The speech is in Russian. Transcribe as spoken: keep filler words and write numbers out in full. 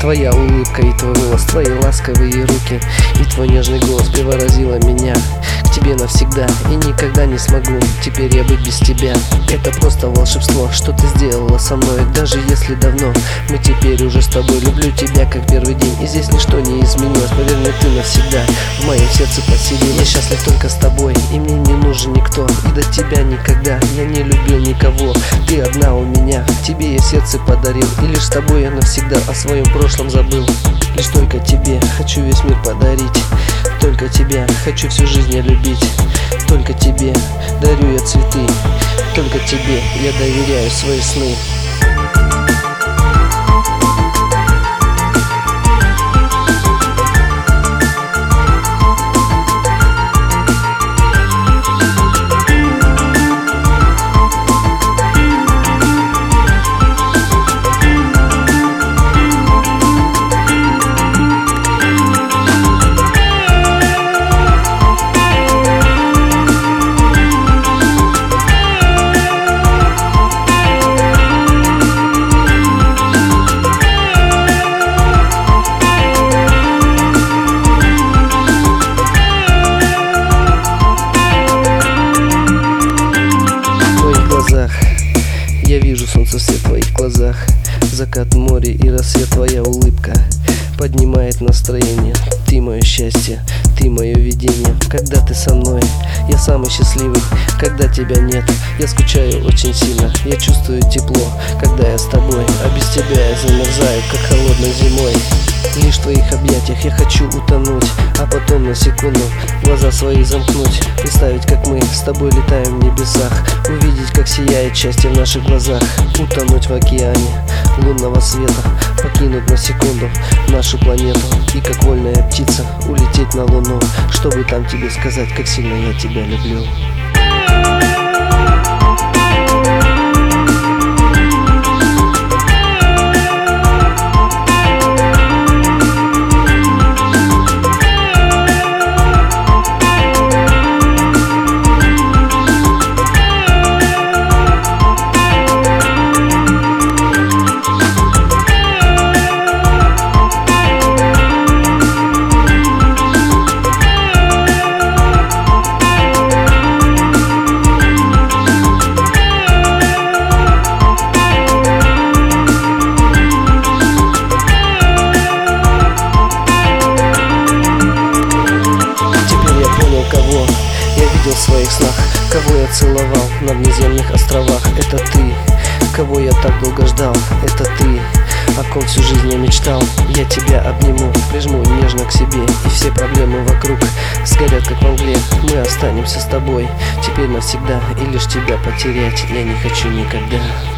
Твоя улыбка и твой голос, твои ласковые руки и твой нежный голос приворожила меня к тебе навсегда. И никогда не смогу теперь я быть без тебя. Это просто волшебство, что ты сделала со мной. Даже если давно мы теперь уже с тобой. Люблю тебя как первый день, и здесь ничто не изменилось. Поверь мне, ты навсегда в моем сердце поселилась. Я счастлив только с тобой, и мне не нужен никто. И до тебя никогда я не любил никого. Ты одна у меня, тебе я сердце подарил. И лишь с тобой я навсегда о своем прошлом забыл. Лишь только тебе хочу весь мир подарить. Только тебя хочу всю жизнь я любить. Только тебе дарю я цветы. Только тебе я доверяю свои сны. Я вижу солнце в свет твоих глазах, закат моря и рассвет, твоя улыбка поднимает настроение. Ты мое счастье, ты мое видение. Когда ты со мной, я самый счастливый. Когда тебя нет, я скучаю очень сильно. Я чувствую тепло, когда я с тобой. А без тебя я замерзаю, как холодной зимой. Лишь в твоих объятиях я хочу утонуть, а потом на секунду глаза свои замкнуть. Представить, как мы с тобой летаем в небесах, увидеть, как сияет счастье в наших глазах. Утонуть в океане лунного света, покинуть на секунду нашу планету. И как вольная птица улететь на луну, чтобы там тебе сказать, как сильно я тебя люблю. В своих снах, кого я целовал на внеземных островах. Это ты, кого я так долго ждал. Это ты, о ком всю жизнь я мечтал. Я тебя обниму, прижму нежно к себе, и все проблемы вокруг сгорят как во мгле. Мы останемся с тобой теперь навсегда, и лишь тебя потерять я не хочу никогда.